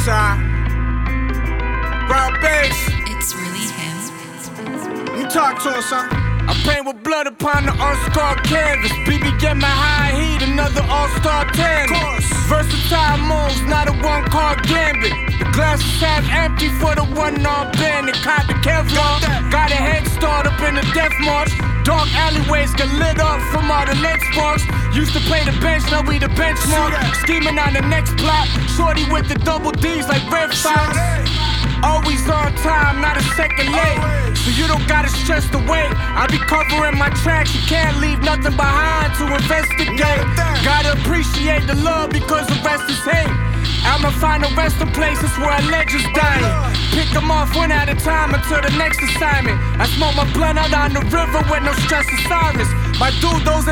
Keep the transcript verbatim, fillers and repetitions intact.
Southside. Brown base. It's really him. Let me talk to him, son. I paint with blood upon the all-star canvas. B B get my high heat, another all-star tandem. Versatile moves, not a one-card gambit. The glass is half empty for the one-arm bandit. Caught the Kevlar, got a head start up in the death march. Dark alleyways get lit up from all the next sparks. Used to play the bench, now we the benchmark. Scheming on the next plot. Shorty with the double D's like Red Fox. Always on time, not a second late. So you don't gotta stress the wait. I be covering my tracks, you can't leave nothing behind to investigate. Gotta appreciate the love because the rest is hate. I'ma find a resting places where a legend's dying. Pick them off one at a time until the next assignment. I smoke my blunt out on the river with no stress of silence. My dude, those